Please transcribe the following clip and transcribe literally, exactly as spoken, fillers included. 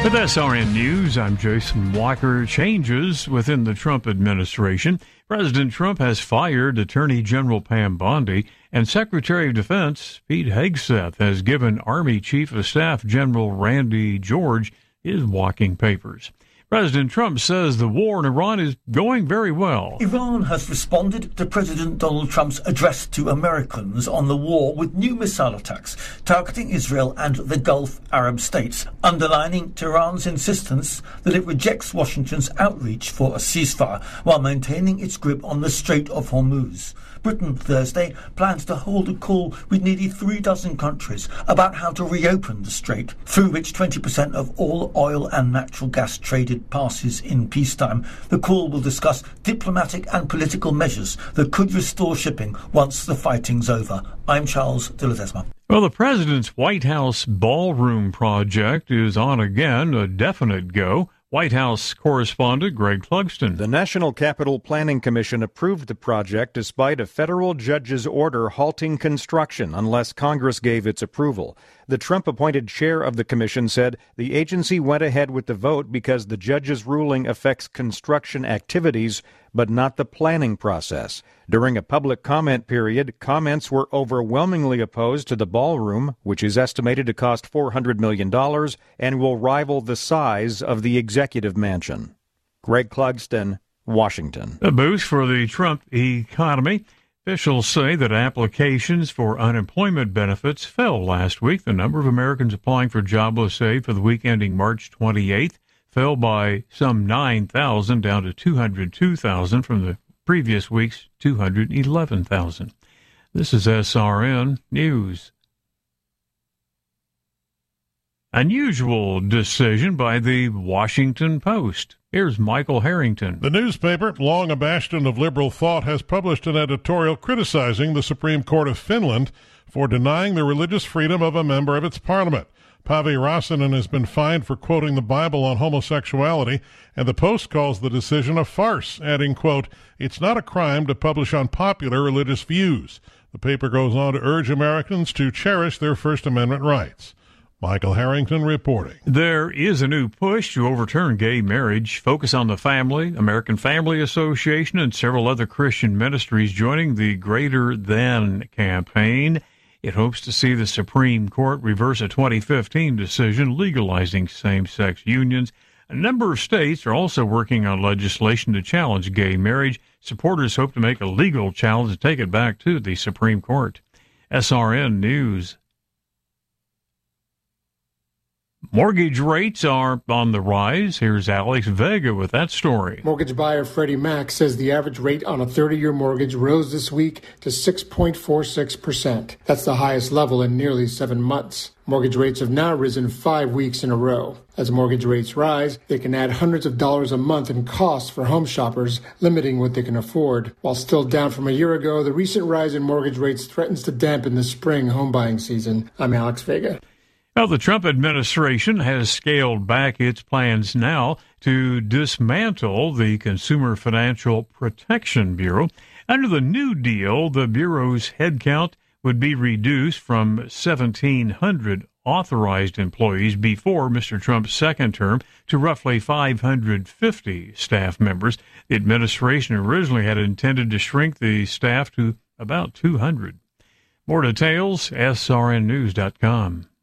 With S R N News, I'm Jason Walker. Changes within the Trump administration. President Trump has fired Attorney General Pam Bondi, and Secretary of Defense Pete Hegseth has given Army Chief of Staff General Randy George his walking papers. President Trump says the war in Iran is going very well. Iran has responded to President Donald Trump's address to Americans on the war with new missile attacks targeting Israel and the Gulf Arab states, underlining Tehran's insistence that it rejects Washington's outreach for a ceasefire while maintaining its grip on the Strait of Hormuz. Britain Thursday plans to hold a call with nearly three dozen countries about how to reopen the strait, through which twenty percent of all oil and natural gas traded passes in peacetime. The call will discuss diplomatic and political measures that could restore shipping once the fighting's over. I'm Charles de Ledesma. Well, the president's White House ballroom project is on again, a definite go. White House correspondent Greg Clugston. The National Capital Planning Commission approved the project despite a federal judge's order halting construction unless Congress gave its approval. The Trump-appointed chair of the commission said the agency went ahead with the vote because the judge's ruling affects construction activities, but not the planning process. During a public comment period, comments were overwhelmingly opposed to the ballroom, which is estimated to cost four hundred million dollars and will rival the size of the executive mansion. Greg Clugston, Washington. A boost for the Trump economy. Officials say that applications for unemployment benefits fell last week. The number of Americans applying for jobless aid for the week ending March twenty-eighth fell by some nine thousand, down to two hundred two thousand from the previous week's two hundred eleven thousand. This is S R N News. Unusual decision by the Washington Post. Here's Michael Harrington. The newspaper, long a bastion of liberal thought, has published an editorial criticizing the Supreme Court of Finland for denying the religious freedom of a member of its parliament. Pavi Rasanen has been fined for quoting the Bible on homosexuality, and the Post calls the decision a farce, adding, quote, "It's not a crime to publish unpopular religious views." The paper goes on to urge Americans to cherish their First Amendment rights. Michael Harrington reporting. There is a new push to overturn gay marriage. Focus on the Family, American Family Association, and several other Christian ministries joining the Greater Than campaign. It hopes to see the Supreme Court reverse a twenty fifteen decision legalizing same-sex unions. A number of states are also working on legislation to challenge gay marriage. Supporters hope to make a legal challenge and take it back to the Supreme Court. S R N News. Mortgage rates are on the rise. Here's Alex Vega with that story. Mortgage buyer Freddie Mac says the average rate on a thirty-year mortgage rose this week to six point four six percent. That's the highest level in nearly seven months. Mortgage rates have now risen five weeks in a row. As mortgage rates rise, they can add hundreds of dollars a month in costs for home shoppers, limiting what they can afford. While still down from a year ago, the recent rise in mortgage rates threatens to dampen the spring home buying season. I'm Alex Vega. Well, the Trump administration has scaled back its plans now to dismantle the Consumer Financial Protection Bureau. Under the new deal, the Bureau's headcount would be reduced from seventeen hundred authorized employees before Mister Trump's second term to roughly five hundred fifty staff members. The administration originally had intended to shrink the staff to about two hundred. More details, S R N news dot com.